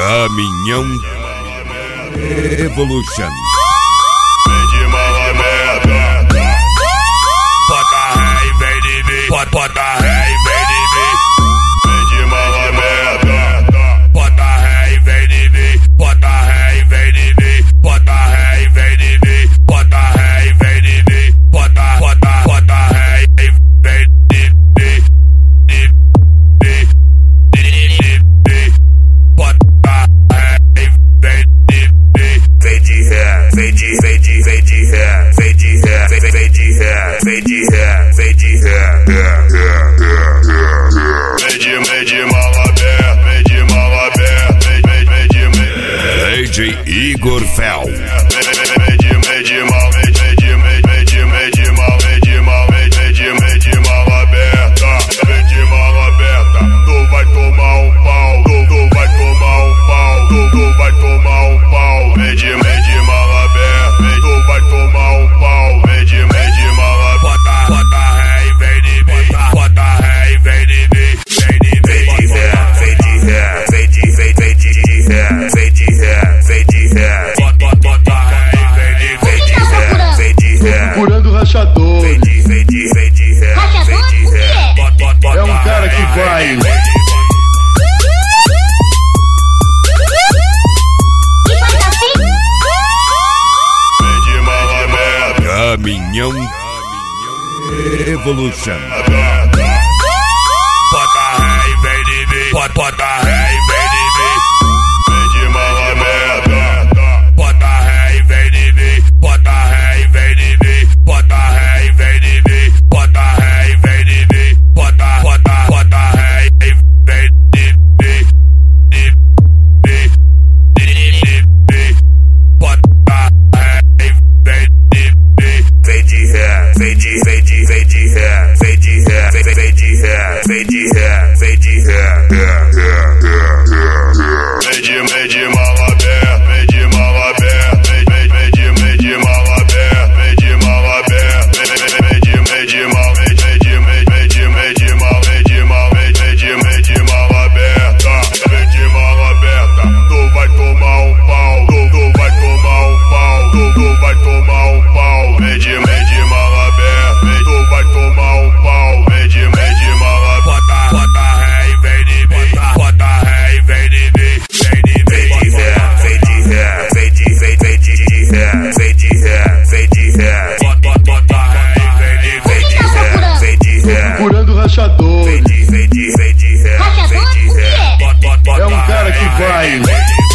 Caminhão Evolution. Vem de mala merda. Bota ré e vem de mim. Bota ré e vem de mim. Vem de mala merda. Bota ré e vem de mim. Bota ré e vem de mim. Bota ré e vem de mim. Bota ré e vem de mim. Bota ré e vem de mim. Vem de ré, vem de ré, vem de ré, vem de ré, vem de ré, vem de ré, vem de ré. Vem de mala aberta, vem de mala aberta, vem de Igor Fel. Vem de mal, vem de mala aberta, vem de mala aberta. Tu vai tomar um pau, tu vai tomar um pau, tu vai tomar um pau. Vem de mala aberta, tu vai tomar um pau. Vem de mala aberta. Bota ré e vem de mim. Bota ré e vem de mim. Vem de ré, vem de ré, vem de ré, vem de ré, vem de ré. Bota ré e vem de ré, vem de ré. Procurando rachador. Vem de ré, vem de ré. É um cara que vai. Caminhão Evolution. Bota ré e vem de mim. Bota ré e vem de mim. Vem de mala merda. Bota ré e vem de mim. Bota ré e vem de mim. Bota ré e vem de mim. Bota ré e vem de mim. Bota ré e vem de mim. Bota ré e vem de mim. Vem de ré, vem de ré, vem de ré, vem de ré, vem de ré, vem de ré, vem de ré. Vem de mala aberta, vem de mala aberta, vem de mala aberta, vem de mala aberta, vem de mal, vem de mal, vem de mala aberta, vem de mala aberta. Tu vai tomar um pau, tu vai tomar um pau, tu vai tomar um pau. Vem de mala aberta, tu vai tomar um pau. Vem de mala aberta. Bota ré e vem de mim. Bota ré e vem de mim. Vem de ré, vem de ré, vem de ré, vem de ré, vem de ré. Bota ré e vem de ré, vem de ré. Procurando rachador. Vem de ré, vem de ré. É um cara que vai.